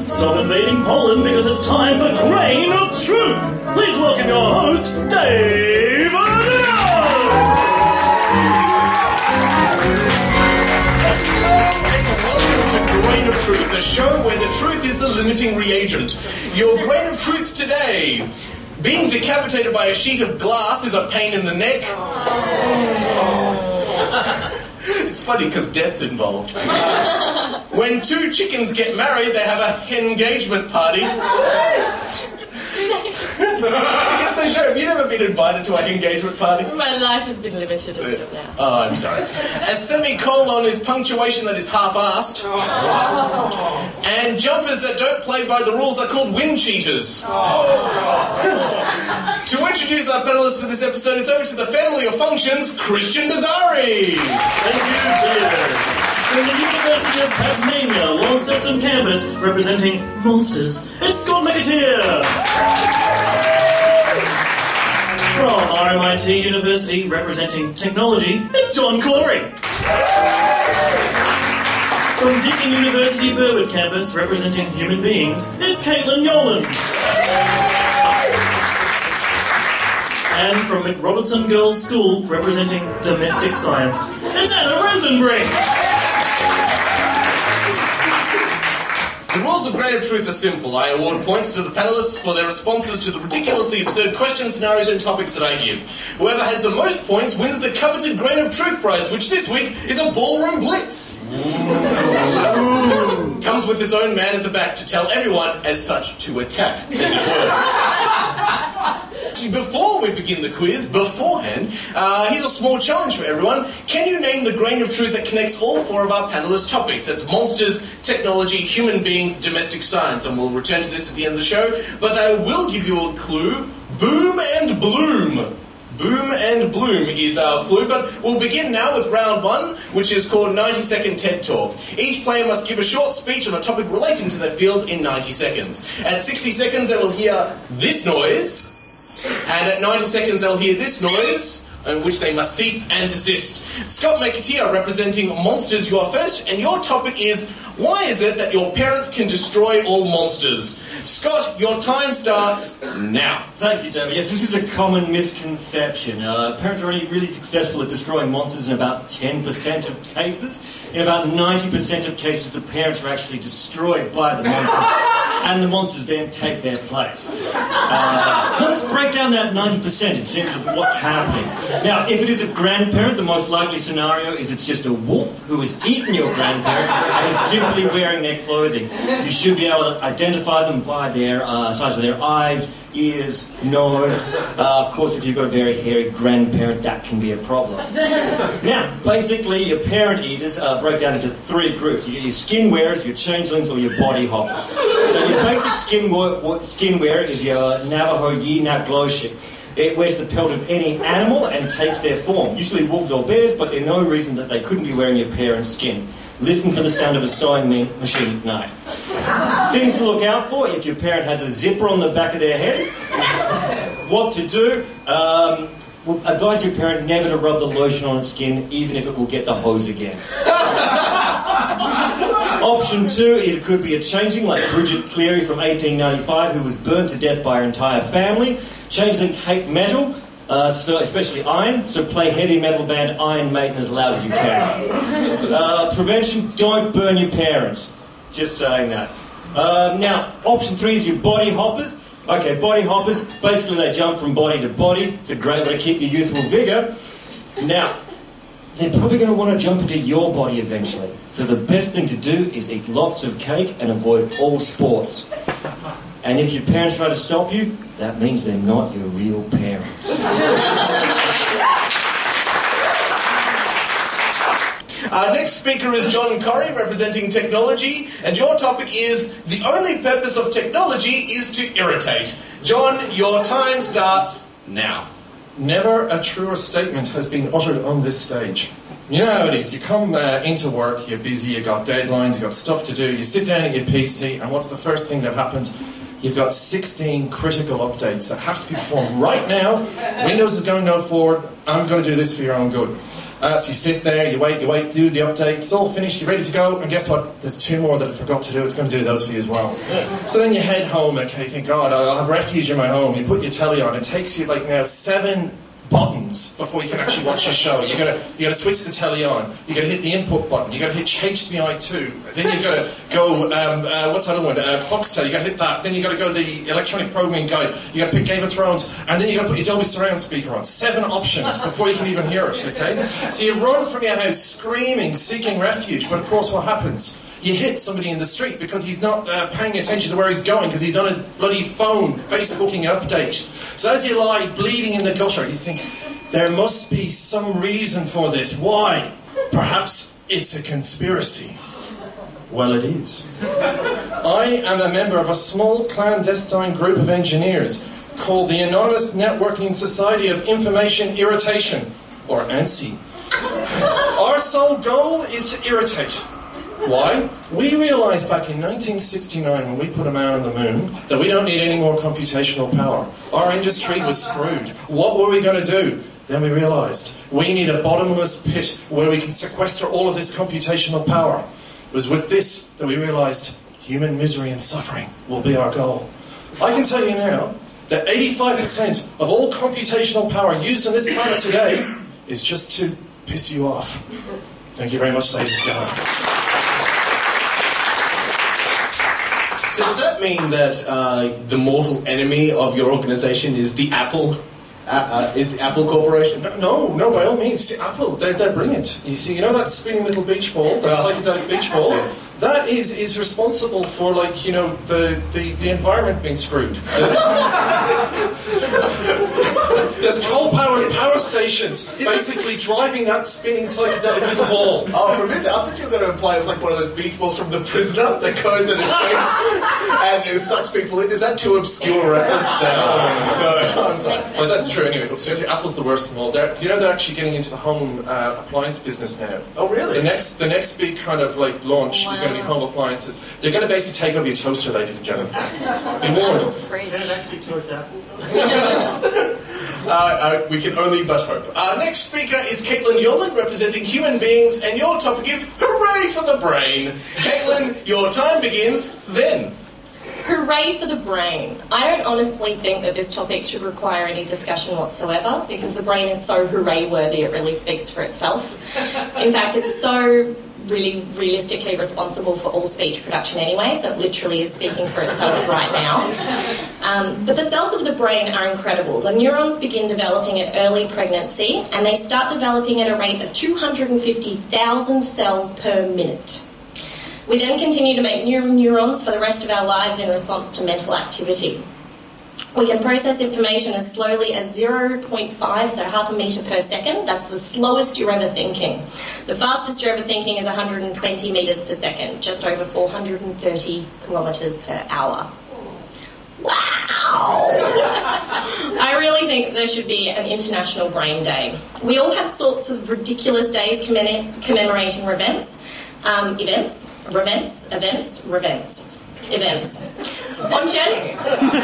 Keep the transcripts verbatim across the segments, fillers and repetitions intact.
Stop invading Poland because it's time for Grain of Truth. Please welcome your host, Dave Adino. Welcome to Grain of Truth, the show where the truth is the limiting reagent. Your Grain of Truth today. Being decapitated by a sheet of glass is a pain in the neck. It's funny because death's involved. When two chickens get married, they have a engagement party. Do they? Yes, they should. Have you never been invited to an engagement party? My life has been limited until now. Oh, I'm sorry. A semicolon is punctuation that is half-assed. And jumpers that don't play by the rules are called wind cheaters. To introduce our panellists for this episode, it's over to the family of functions, Christian Nazari. Thank you, David. From the University of Tasmania, Launceston campus, representing monsters, it's Scott McAteer. From R M I T University, representing technology, it's John Corey. From Deakin University Burwood campus, representing human beings, it's Caitlin Yolen. And from McRobertson Girls' School, representing domestic science, it's Anna Rosenbrink. The rules of Grain of Truth are simple. I award points to the panellists for their responses to the ridiculously absurd questions, scenarios, and topics that I give. Whoever has the most points wins the coveted Grain of Truth prize, which this week is a ballroom blitz. Comes with its own man at the back to tell everyone, as such, to attack, as it were. Actually, before we begin the quiz, beforehand, uh, here's a small challenge for everyone. Can you name the Grain of Truth that connects all four of our panellists' topics? That's monsters, technology, human beings, domestic science. And we'll return to this at the end of the show. But I will give you a clue. Boom and bloom. Boom and bloom is our clue, but we'll begin now with round one, which is called ninety second TED Talk. Each player must give a short speech on a topic relating to their field in ninety seconds. At sixty seconds, they will hear this noise. And at ninety seconds, they'll hear this noise, in which they must cease and desist. Scott McAteer, representing monsters, you are first, and your topic is, why is it that your parents can destroy all monsters? Scott, your time starts now. Thank you, David. Yes, this is a common misconception. Uh, parents are only really successful at destroying monsters in about ten percent of cases. In about ninety percent of cases, the parents are actually destroyed by the monsters, and the monsters then take their place. Uh, let's break down that ninety percent in terms of what's happening. Now, if it is a grandparent, the most likely scenario is it's just a wolf who has eaten your grandparent and is simply wearing their clothing. You should be able to identify them by their uh, size of their eyes, ears, nose. Uh, of course, if you've got a very hairy grandparent, that can be a problem. Now, basically, your parent eaters uh, break down into three groups. You get your skin wearers, your changelings, or your body hoppers. So your basic skin, wa- skin wearer is your Navajo Yeenap glowship. It wears the pelt of any animal and takes their form. Usually wolves or bears, but there's no reason that they couldn't be wearing your parent's skin. Listen for the sound of a sewing machine at night. Things to look out for if your parent has a zipper on the back of their head. What to do? Um, we'll advise your parent never to rub the lotion on its skin, even if it will get the hose again. Option two is it could be a changeling like Bridget Cleary from eighteen ninety-five who was burned to death by her entire family. Changelings hate metal. Uh, so especially iron, so play heavy metal band Iron Maiden as loud as you can. Uh, prevention, don't burn your parents. Just saying that. Um, now, option three is your body hoppers. Okay, body hoppers, basically they jump from body to body. It's a great way to keep your youthful vigour. Now, they're probably going to want to jump into your body eventually. So the best thing to do is eat lots of cake and avoid all sports. And if your parents try to stop you, that means they're not your real parents. Our next speaker is John Corey, representing technology, and your topic is, the only purpose of technology is to irritate. John, your time starts now. Never a truer statement has been uttered on this stage. You know how it is. You come uh, into work, you're busy, you got deadlines, you got stuff to do, you sit down at your P C, and what's the first thing that happens? You've got sixteen critical updates that have to be performed right now. Windows is going to go forward. I'm going to do this for your own good. Uh, so you sit there, you wait, you wait, do the update, it's all finished, you're ready to go, and guess what? There's two more that I forgot to do, it's going to do those for you as well. So then you head home, okay, you think, God, I'll have refuge in my home. You put your telly on, it takes you like now seven buttons before you can actually watch your show. You gotta you gotta switch the telly on. You gotta hit the input button. You gotta hit H D M I two. Then you gotta go. Um, uh, what's that other one? Uh, Foxtel. You gotta hit that. Then you gotta go the electronic programming guide. You gotta pick Game of Thrones, and then you gotta put your Dolby Surround speaker on. Seven options before you can even hear it. Okay. So you run from your house screaming, seeking refuge. But of course, what happens? You hit somebody in the street because he's not uh, paying attention to where he's going because he's on his bloody phone, Facebooking an update. So as you lie bleeding in the gutter, you think, there must be some reason for this. Why? Perhaps it's a conspiracy. Well, it is. I am a member of a small clandestine group of engineers called the Anonymous Networking Society of Information Irritation, or ANSI. Our sole goal is to irritate. Why? We realised back in nineteen sixty-nine when we put a man on the moon that we don't need any more computational power. Our industry was screwed. What were we going to do? Then we realised we need a bottomless pit where we can sequester all of this computational power. It was with this that we realised human misery and suffering will be our goal. I can tell you now that eighty-five percent of all computational power used on this planet today is just to piss you off. Thank you very much, ladies and gentlemen. So does that mean that uh, the mortal enemy of your organisation is the Apple? Uh, uh, is the Apple Corporation? No, no, by all means. See, Apple, they're, they're brilliant. You see, you know that spinning little beach ball, that Oh. psychedelic beach ball? Yes. That is, is responsible for, like, you know, the, the, the environment being screwed. There's coal-powered power stations basically driving that spinning psychedelic little ball. Oh, for a minute, I thought you were going to imply it was like one of those beach balls from The Prisoner that goes and escapes and it sucks people in. Is that too obscure a reference now? No, I'm sorry. Well, that's true anyway. Seriously, Apple's the worst of them all. They're, do you know they're actually getting into the home uh, appliance business now? Oh, really? The next, the next big kind of like launch Wow. is going to be home appliances. They're going to basically take over your toaster, ladies and gentlemen. Be warned. Can it actually toast apples? Uh, uh, we can only but hope. Our next speaker is Caitlin Yolen, representing human beings, and your topic is Hooray for the Brain. Caitlin, your time begins then. Hooray for the brain. I don't honestly think that this topic should require any discussion whatsoever because the brain is so hooray worthy it really speaks for itself. In fact, it's so really realistically responsible for all speech production anyway, so it literally is speaking for itself right now. Um, but the cells of the brain are incredible. The neurons begin developing at early pregnancy and they start developing at a rate of two hundred fifty thousand cells per minute. We then continue to make new neurons for the rest of our lives in response to mental activity. We can process information as slowly as zero point five, so half a metre per second. That's the slowest you're ever thinking. The fastest you're ever thinking is one hundred twenty metres per second, just over four hundred thirty kilometres per hour. Wow! I really think there should be an International Brain Day. We all have sorts of ridiculous days commem- commemorating events, um, events, events, events, events, events. On, Jan-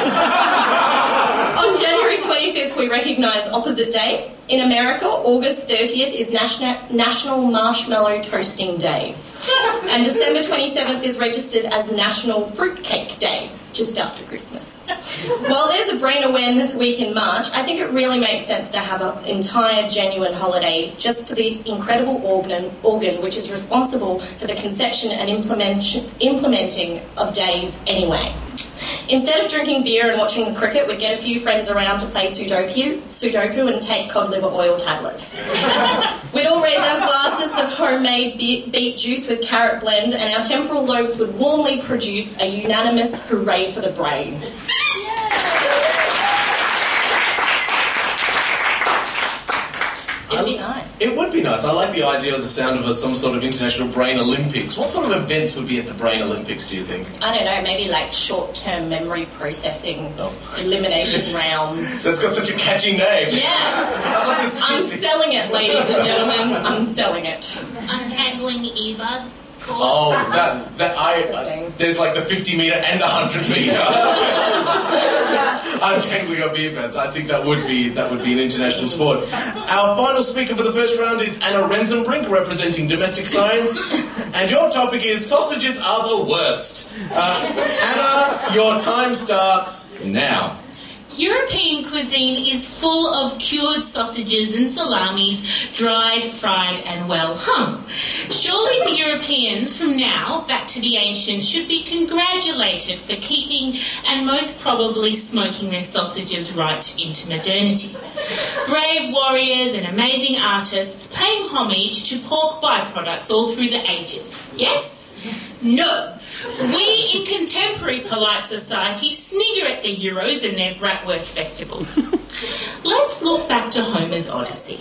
On January twenty-fifth, we recognise Opposite Day. In America, August thirtieth is National National Marshmallow Toasting Day. And December twenty-seventh is registered as National Fruitcake Day, just after Christmas. While there's a Brain Awareness Week in March, I think it really makes sense to have an entire genuine holiday just for the incredible organ, organ which is responsible for the conception and implement, implementing of days anyway. Instead of drinking beer and watching the cricket, we'd get a few friends around to play Sudoku, Sudoku and take cod liver oil tablets. We'd all raise our glasses of homemade be- beet juice with carrot blend, and our temporal lobes would warmly produce a unanimous hooray for the brain. It'd be nice. It would be nice. I like the idea of the sound of a, some sort of International Brain Olympics. What sort of events would be at the Brain Olympics, do you think? I don't know, maybe like short-term memory processing, elimination rounds. That's got such a catchy name. Yeah. I like to I'm skip it. selling it, ladies and gentlemen. I'm selling it. Untangling the earbud. Oh, that that I uh, there's like the fifty meter and the hundred meter. Untangling our beer beds. I think that would be that would be an international sport. Our final speaker for the first round is Anna Rensenbrink, representing domestic science, and your topic is sausages are the worst. Uh, Anna, your time starts now. European cuisine is full of cured sausages and salamis, dried, fried and well hung. Surely the Europeans from now back to the ancients should be congratulated for keeping and most probably smoking their sausages right into modernity. Brave warriors and amazing artists paying homage to pork byproducts all through the ages. Yes? No. We in contemporary polite society snigger at the Euros and their bratwurst festivals. Let's look back to Homer's Odyssey.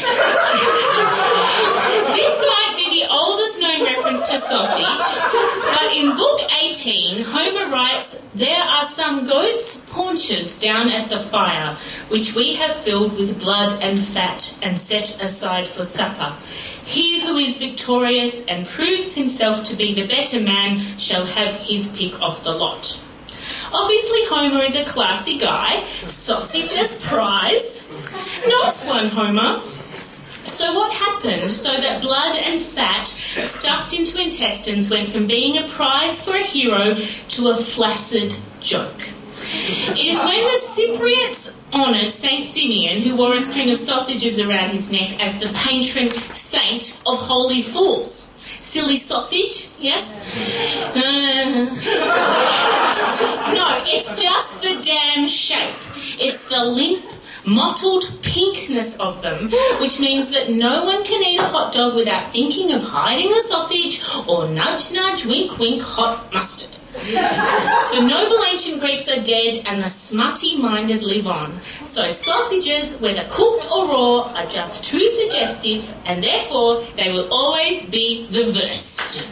This might be the oldest known reference to sausage, but in Book eighteen, Homer writes, "There are some goats' paunches down at the fire, which we have filled with blood and fat and set aside for supper. He who is victorious and proves himself to be the better man shall have his pick of the lot." Obviously, Homer is a classy guy. Sausage as prize. Nice one, Homer. So what happened so that blood and fat stuffed into intestines went from being a prize for a hero to a flaccid joke? It is when the Cypriots honoured Saint Simeon, who wore a string of sausages around his neck as the patron saint of holy fools. Silly sausage, yes? Uh, no, it's just the damn shape. It's the limp, mottled pinkness of them, which means that no one can eat a hot dog without thinking of hiding the sausage or nudge, nudge, wink, wink, hot mustard. The noble ancient Greeks are dead and the smutty-minded live on. So sausages, whether cooked or raw, are just too suggestive and therefore they will always be the worst.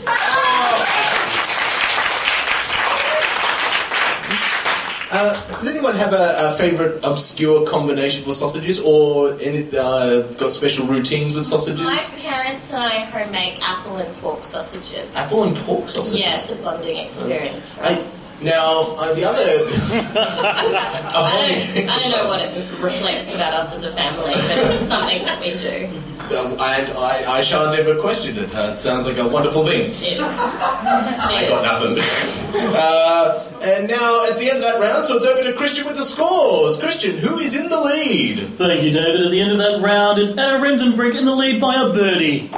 Uh, does anyone have a, a favourite obscure combination for sausages, or any uh, got special routines with sausages? My parents and I homemade apple and pork sausages. Apple and pork sausages? Yeah, it's a bonding experience for I, us. now, uh, the other... I, don't, I don't know what it reflects about us as a family, but it's something that we do. Uh, and I, I shan't ever question it. Uh, it sounds like a wonderful thing. It is. I got nothing. uh, and now it's the end of that round, so it's over to Christian with the scores. Christian, who is in the lead? Thank you, David. At the end of that round, it's Anna Rensenbrink in the lead by a birdie.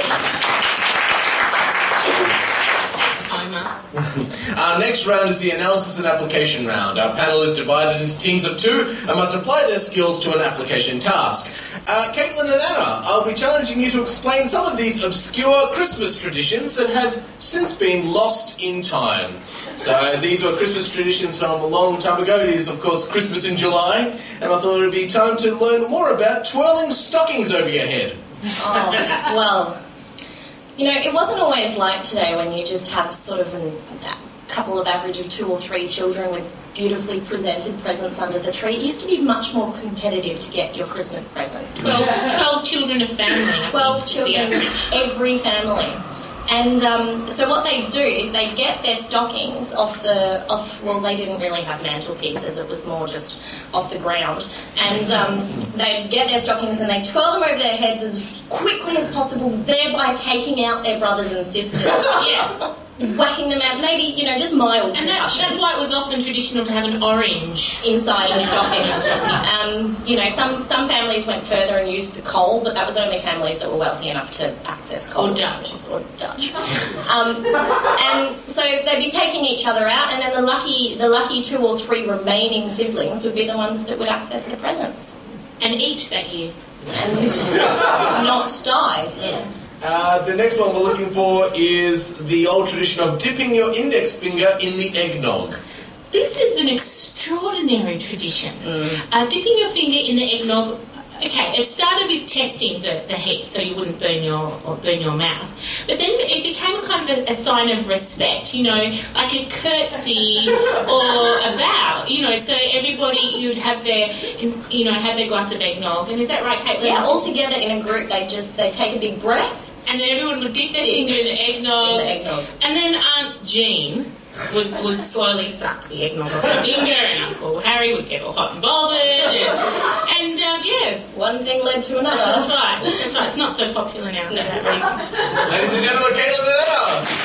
Our next round is the analysis and application round. Our panel is divided into teams of two and must apply their skills to an application task. Uh, Caitlin and Anna, I'll be challenging you to explain some of these obscure Christmas traditions that have since been lost in time. So these were Christmas traditions from a long time ago. It is, of course, Christmas in July, and I thought it would be time to learn more about twirling stockings over your head. Oh, well, you know, it wasn't always like today when you just have sort of an, a couple of average of two or three children with beautifully presented presents under the tree. It used to be much more competitive to get your Christmas presents. Twelve, twelve children a family. Twelve children, every family. And um, so what they do is they get their stockings off the, off. well, they didn't really have mantelpieces, it was more just off the ground. And um, they get their stockings and they twirl them over their heads as quickly as possible, thereby taking out their brothers and sisters. Yeah. Whacking them out, maybe, you know, just mild And that, that's why it was often traditional to have an orange inside the stockings. Um, you know, some, some families went further and used the coal, but that was only families that were wealthy enough to access coal. Or Dutch. Or Dutch. Um, and so they'd be taking each other out, and then the lucky, the lucky two or three remaining siblings would be the ones that would access the presents. And eat that year. And not die. Yeah. Uh, the next one we're looking for is the old tradition of dipping your index finger in the eggnog. This is an extraordinary tradition. Mm. Uh, dipping your finger in the eggnog. Okay, it started with testing the, the heat so you wouldn't burn your or burn your mouth. But then it became a kind of a, a sign of respect, you know, like a curtsy or a bow, you know, so everybody, you'd have their, you know, have their glass of eggnog. And is that right, Caitlin? Yeah, all together in a group, they just, they take a big breath, and then everyone would dip their finger in the eggnog, In the eggnog. and then Aunt Jean would, would slowly suck the eggnog off her finger, and Uncle Harry would get all hot and bothered, and, and um, yes. One thing led to another. That's right, that's right. It's not so popular now for that reason. Ladies and gentlemen, Caitlin and Anna.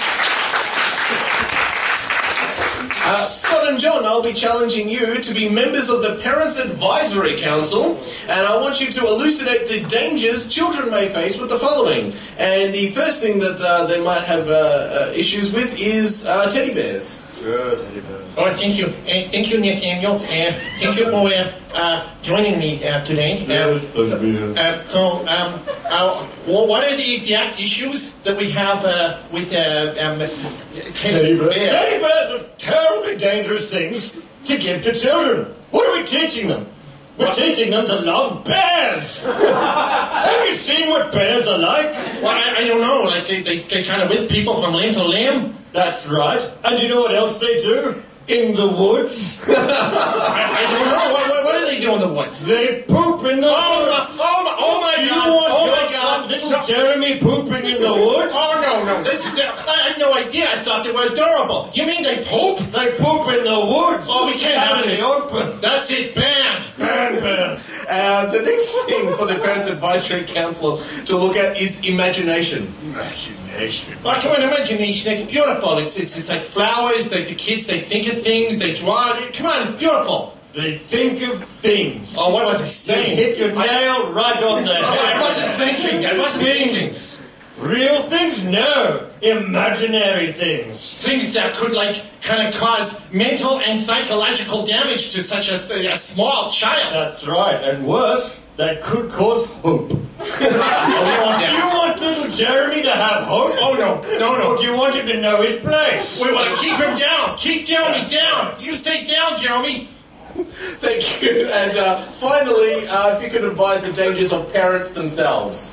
Uh, Scott and John, I'll be challenging you to be members of the Parents Advisory Council, and I want you to elucidate the dangers children may face with the following. And the first thing that uh, they might have uh, uh, issues with is uh, teddy bears. Good, teddy bears. Oh, thank you. Uh, thank you, Nathaniel. Uh, thank you for uh, uh, joining me uh, today. Uh, so, uh, so um, uh, well, what are the exact issues that we have uh, with uh, um, teddy bears? Teddy bears are terribly dangerous things to give to children. What are we teaching them? We're What? teaching them to love bears. Have you seen what bears are like? Well, I, I don't know. Like they, they, they kind of whip people from limb to limb. That's right. And you know what else they do? In the woods? I, I don't know. What, what, what do they do in the woods? They poop in the Oh my! woods. Oh my! Oh my Do you God! want Oh your my son, God! little No. Jeremy pooping in the woods? Oh no no! This is I had no idea. I thought they were adorable. You mean they poop? They poop in the woods. Oh, we can't Out have in this. the open. That's it. Banned. Ban bears. Uh, the next thing for the Parents Advisory Council to look at is imagination. Imagination. Oh, come on, imagination. It's beautiful. It's it's it's like flowers. Like the kids, they think of things. They draw it. Come on, it's beautiful. They think of things. Oh, what was I They saying? hit your I, nail right on the oh, I head. wasn't thinking. I wasn't thinking. Things. Real things? No. Imaginary things. Things that could like kind of cause mental and psychological damage to such a, a small child. That's right. And worse, that could cause hope. Oh, we want Do you that. want little Jeremy to have hope? Oh no, no, Or no. do you want him to know his place? We want to keep him down. Keep Jeremy down. You stay down, Jeremy. Thank you. And uh, finally, uh, if you could advise the dangers of parents themselves.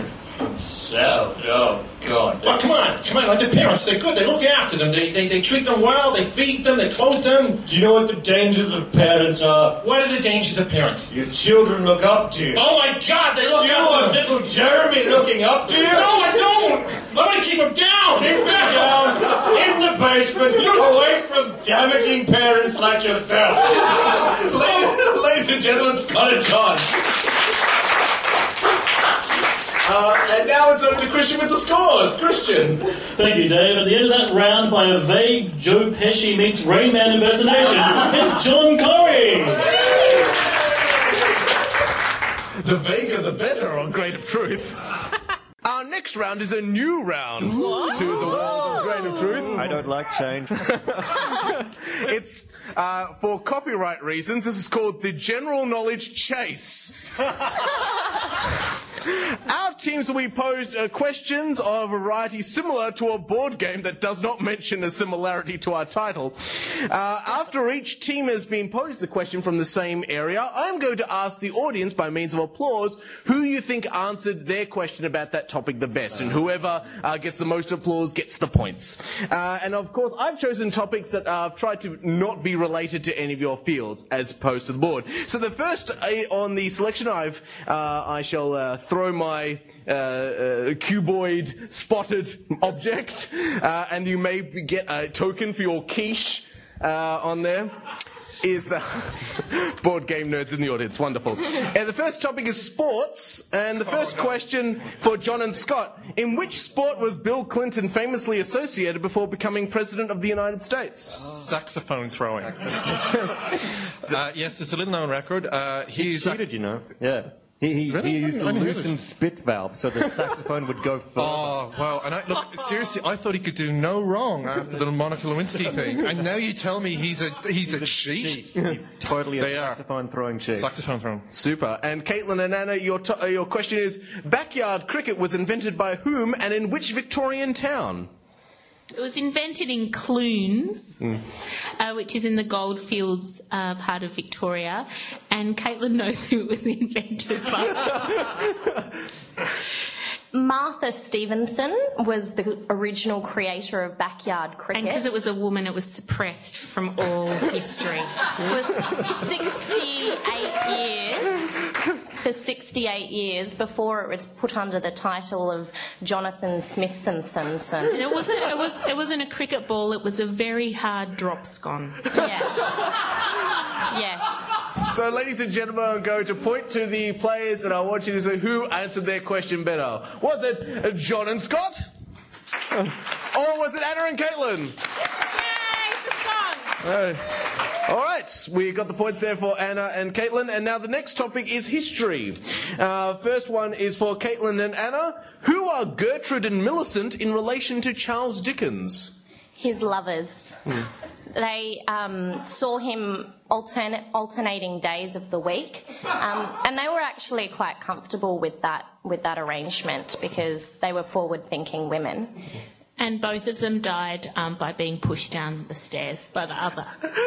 So, oh, God. Oh, come on, come on. Like the parents, they're good. They look after them. They, they, they treat them well. They feed them. They clothe them. Do you know what the dangers of parents are? What are the dangers of parents? Your children look up to you. Oh my God, they look Do you after want them. little Jeremy looking up to you? No, I don't. I want to keep him down. Keep them down in the basement, away from damaging parents like yourself. ladies, ladies and gentlemen, Scott and John. Uh, and now it's over to Christian with the scores. Christian. Thank you, Dave. At the end of that round, by a vague Joe Pesci meets Rain Man impersonation, it's John Corey. The vaguer the better on Grain of Truth. Our next round is a new round to the world of Grain of Truth. I don't like change. It's, uh, for copyright reasons, this is called the General Knowledge Chase. Our teams will be posed uh, questions of a variety similar to a board game that does not mention a similarity to our title. Uh, after each team has been posed a question from the same area, I am going to ask the audience by means of applause who you think answered their question about that topic the best, and whoever uh, gets the most applause gets the points. Uh, and of course, I've chosen topics that uh, I've tried to not be related to any of your fields as opposed to the board. So the first uh, on the selection, I've uh, I shall uh, throw my uh, uh, cuboid spotted object, uh, and you may get a token for your quiche uh, on there. Is uh, board game nerds in the audience. Wonderful. And the first topic is sports. And the first question for John and Scott. In which sport was Bill Clinton famously associated before becoming President of the United States? Saxophone throwing. uh, yes, it's a little known record. Uh, he's Cheated, you know. Yeah. He, he, Really? he used I a didn't hear loosened this. spit valve so the saxophone would go further. Oh, wow. And I, look, seriously, I thought he could do no wrong after the Monica Lewinsky thing. And now you tell me he's a he's a cheat? He's totally a They are. saxophone throwing cheat. Saxophone throwing. Super. And Caitlin and Anna, your, to- uh, your question is, backyard cricket was invented by whom and in which Victorian town? It was invented in Clunes, Mm. uh, which is in the Goldfields uh, part of Victoria, and Caitlin knows who it was invented by. Martha Stevenson was the original creator of backyard cricket. And because it was a woman, it was suppressed from all history. for sixty-eight years. for sixty-eight years before it was put under the title of Jonathan Smithson. And it wasn't, it, was, it wasn't a cricket ball, it was a very hard drop scone. Yes. Yes. So, ladies and gentlemen, I'm going to point to the players and I want you to say who answered their question better. Was it John and Scott? Or was it Anna and Caitlin? Yay for Scott! Uh, all right, we got the points there for Anna and Caitlin, and now the next topic is history. Uh, first one is for Caitlin and Anna. Who are Gertrude and Millicent in relation to Charles Dickens? His lovers. Mm. They um, saw him alternate, alternating days of the week, um, and they were actually quite comfortable with that with that arrangement because they were forward-thinking women. And both of them died um, by being pushed down the stairs by the other.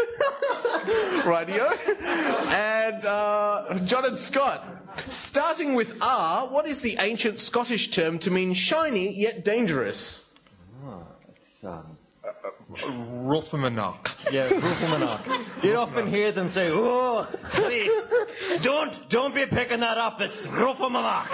Rightio. And uh, John and Scott, starting with R, what is the ancient Scottish term to mean shiny yet dangerous? Oh, it's, um, Ruffamannock. Yeah, Ruffamannock. You'd often hear them say, "Oh, honey, don't, don't be picking that up. It's Ruffamannock."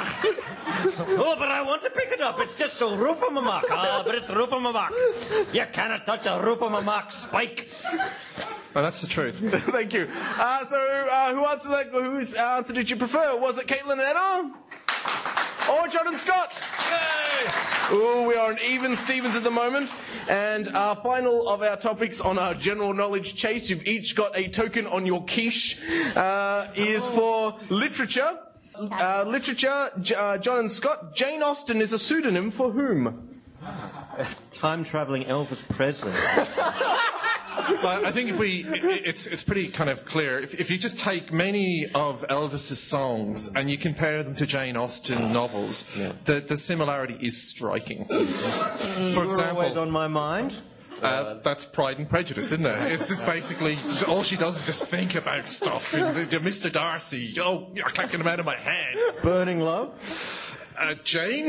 "Oh, but I want to pick it up. It's just so Ruffamannock." "Ah, but it's Ruffamannock. You cannot touch a Ruffamannock spike." Well, that's the truth. Thank you. Uh, so, uh, who answered that? Whose answer did you prefer? Was it Caitlin and Anna? Or John and Scott? Yay! Oh, we are an even Stevens at the moment. And our final of our topics on our general knowledge chase, you've each got a token on your quiche, uh, is for literature. Uh, literature, J- uh, John and Scott. Jane Austen is a pseudonym for whom? Time-travelling Elvis Presley. Well, I think if we, it, it's it's pretty kind of clear. If, if you just take many of Elvis's songs and you compare them to Jane Austen novels, yeah. the the similarity is striking. For example, always on my mind. Uh, that's Pride and Prejudice, isn't it? It's just basically all she does is just think about stuff. Mister Darcy, oh, I can't get him out of my head. Burning Love. Uh, Jane?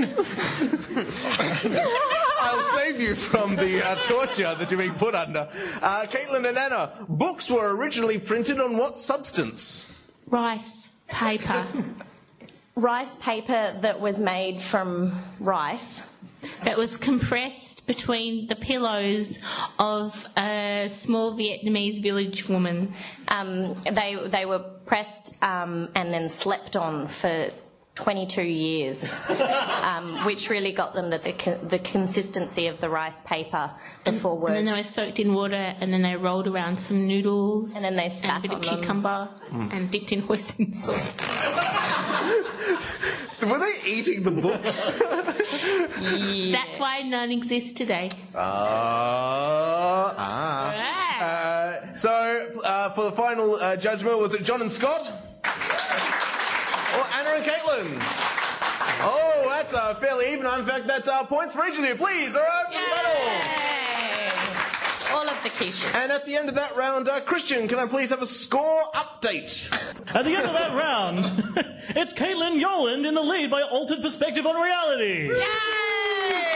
I'll save you from the uh, torture that you're being put under. Uh, Caitlin and Anna, books were originally printed on what substance? Rice paper. Rice paper that was made from rice. That was compressed between the pillows of a small Vietnamese village woman. Um, they they were pressed um, and then slept on for twenty-two years, um, which really got them the, the, the consistency of the rice paper before work. And then they were soaked in water, and then they rolled around some noodles, and then they spat and a bit on of cucumber, mm. and dipped in hoisin sauce. Were they eating the books? Yeah. That's why none exist today. Uh, ah. Right. Uh, so, uh, for the final uh, judgment, was it John and Scott? Or Anna and Caitlin? Oh, that's uh, fairly even. In fact, that's our points for each of you. Please, all right, for the battle. All of the quiches. And at the end of that round, uh, Christian, can I please have a score update? At the end of that round, it's Caitlin Yoland in the lead by altered perspective on reality. Yay!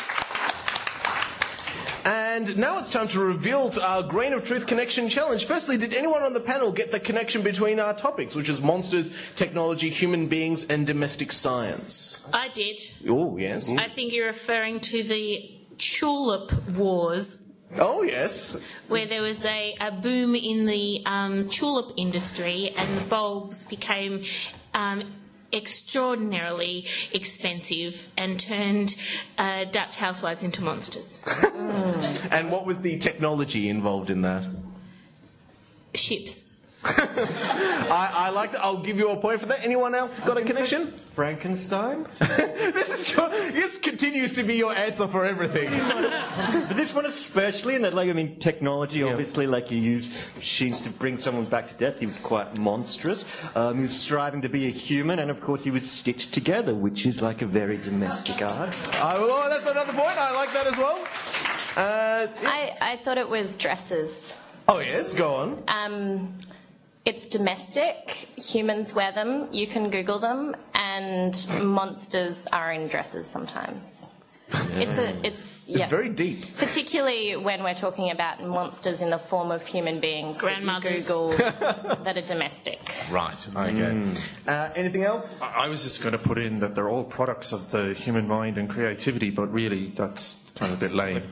And now it's time to reveal our Grain of Truth Connection Challenge. Firstly, did anyone on the panel get the connection between our topics, which is monsters, technology, human beings, and domestic science? I did. Oh, yes. I think you're referring to the Tulip Wars. Oh, yes. Where there was a, a boom in the um, tulip industry and the bulbs became um, extraordinarily expensive and turned uh, Dutch housewives into monsters. And what was the technology involved in that? Ships. I, I like that. I'll give you a point for that. Anyone else got a connection? Frankenstein? this, is your, this continues to be your answer for everything. But this one especially, in that, like, I mean, technology, yeah. Obviously, like, you use machines to bring someone back to death. He was quite monstrous. Um, he was striving to be a human, and of course he was stitched together, which is like a very domestic art. Uh, well, that's another point. I like that as well. Uh, I, I thought it was dresses. Oh, yes, go on. Um... It's domestic, humans wear them, you can Google them, and monsters are in dresses sometimes. It's a, it's yeah. It's very deep. Particularly when we're talking about monsters in the form of human beings Grandmothers. that you Google that are domestic. Right. Okay. Uh, anything else? I was just going to put in that they're all products of the human mind and creativity, but really that's kind of a bit lame.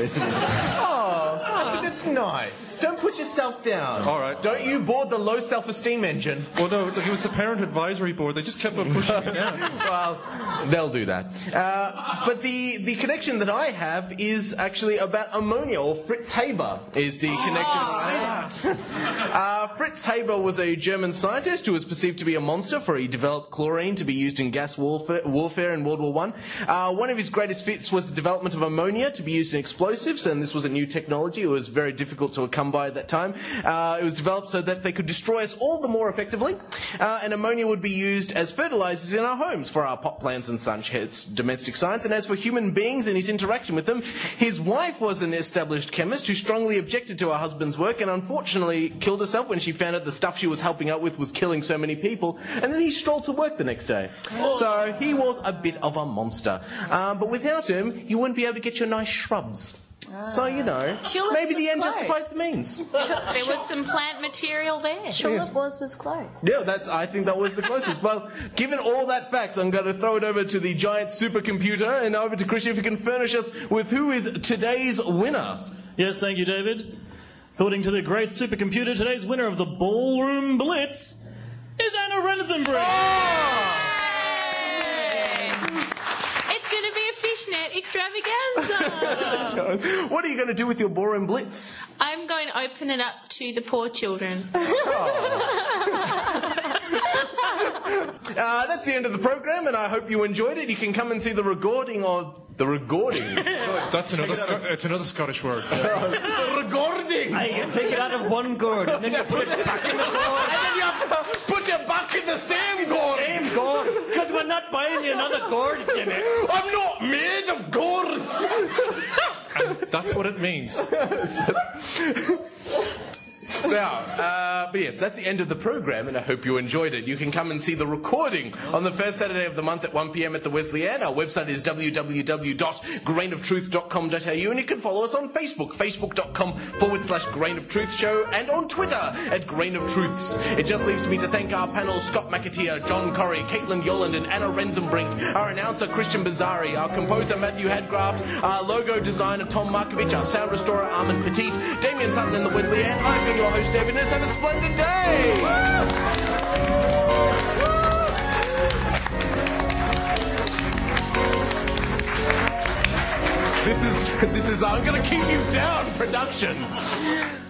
Oh, that's nice. Don't put yourself down. All right. Don't you board the low self-esteem engine. Well, no, look, it was the parent advisory board. They just kept on pushing me down. Well, they'll do that. Uh, but the, the connection that I have is actually about ammonia, or Fritz Haber is the connection. uh, Fritz Haber was a German scientist who was perceived to be a monster, for he developed chlorine to be used in gas warfare, warfare in World War One. Uh, one of his greatest feats was the development of ammonia to be used in explosives, and this was a new technology. It was very difficult to come by at that time. Uh, it was developed so that they could destroy us all the more effectively, uh, and ammonia would be used as fertilizers in our homes for our pot plants and such. It's domestic science. And as for human beings and his interaction with them, his wife was an established chemist who strongly objected to her husband's work and unfortunately killed herself when she found out the stuff she was helping out with was killing so many people, and then he strolled to work the next day. So he was a bit of a monster. Uh, but without him, you wouldn't be able to get your nice shrubs. So, you know, Tulips maybe the was end close. justifies the means. There was some plant material there. Tulip was was close. Yeah, that's. I think that was the closest. Well, given all that facts, I'm going to throw it over to the giant supercomputer and over to Christian if he can furnish us with who is today's winner. Yes, thank you, David. According to the great supercomputer, today's winner of the Ballroom Blitz is Anna Rensenbrink. Oh! It's going to be a fishnet extravaganza. What are you going to do with your Ballroom Blitz? I'm going to open it up to the poor children. Uh, that's the end of the program, and I hope you enjoyed it. You can come and see the recording of the recording. That's another. Sc- it's another Scottish word. the recording. Hey, you take it out of one gourd and then you put it back in the gourd. And then you have to put it back in the same gourd. Same gourd. Because we're not buying you another gourd, Jimmy. I'm not made of gourds. And that's what it means. Now, uh, but yes, that's the end of the program, and I hope you enjoyed it. You can come and see the recording on the first Saturday of the month at one p.m. at the Wesleyan. Our website is w w w dot grain of truth dot com dot a u, and you can follow us on Facebook, facebook.com forward slash Grain of Truth Show, and on Twitter at Grain of Truths. It just leaves me to thank our panel, Scott McAteer, John Corrie, Caitlin Yolland, and Anna Rensenbrink, our announcer, Christian Bazari, our composer, Matthew Hadcraft, our logo designer, Tom Markovich, our sound restorer, Armand Petit, Damien Sutton in the Wesleyan. I've been your host, David Ness. Have a splendid day! This is, this is, I'm gonna keep you down, production.